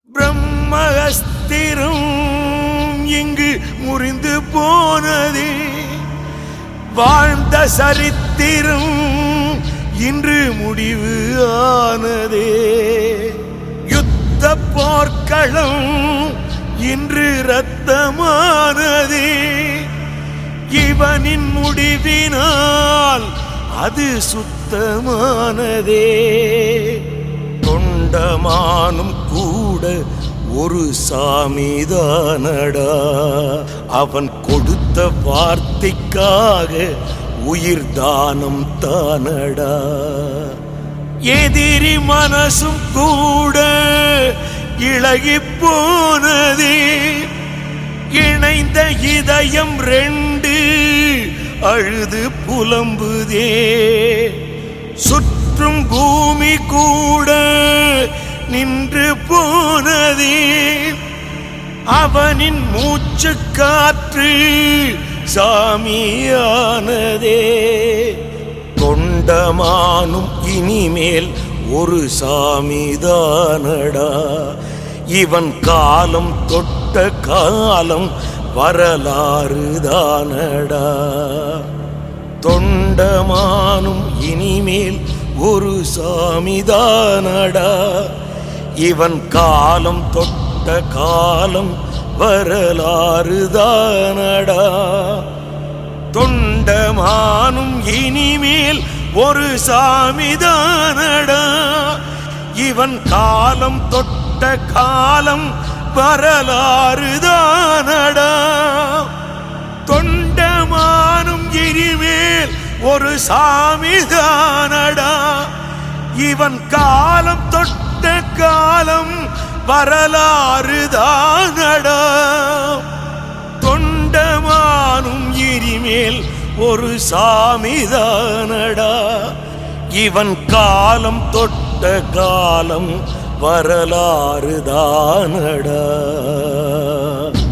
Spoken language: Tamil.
பிரம்மஹஸ்திரம் இங்கு முறிந்து போனதே, வாழ்ந்த சரித்திரம் இன்று முடிவு ஆனதே. யுத்த போர்க்களம் இன்று இரத்தமானதே, இவனின் முடிவினால் அது சுத்தமானதே. தொண்டமானும் கூட ஒரு சாமிதானடா, அவன் கொடுத்த வார்த்தைக்காக உயிர் தானம் தானடா. எதிரி மனசும் கூட இளகி போனதே, இணைந்த இதயம் ரெண்டு அழுது புலம்புதே. சுற்றும் பூமி கூட நின்று போனதே, அவனின் மூச்சு காற்று சாமியானதே. தொண்டமானும் இனிமேல் ஒரு சாமிதானடா, இவன் காலம் தொட்ட காலம் வரலாறு தானடா. தொண்டமானும் இனிமேல் ஒரு சாமிதானடா, இவன் காலம் தொட்ட காலம் வரலாறு தானடா. தொண்டமானும் இனிமேல் ஒரு சாமிதானடா, இவன் காலம் தொட்ட காலம் வரலாறு தானடா. தொண்டமானும் இனிமேல் ஒரு சாமிதானடா, இவன் காலம் தொட்ட காலம் வரலாறு தானடா. தொண்டமானும் இனிமேல் ஒரு சாமிதானடா, இவன் காலம் தொட்ட காலம் வரலாறு தானடா.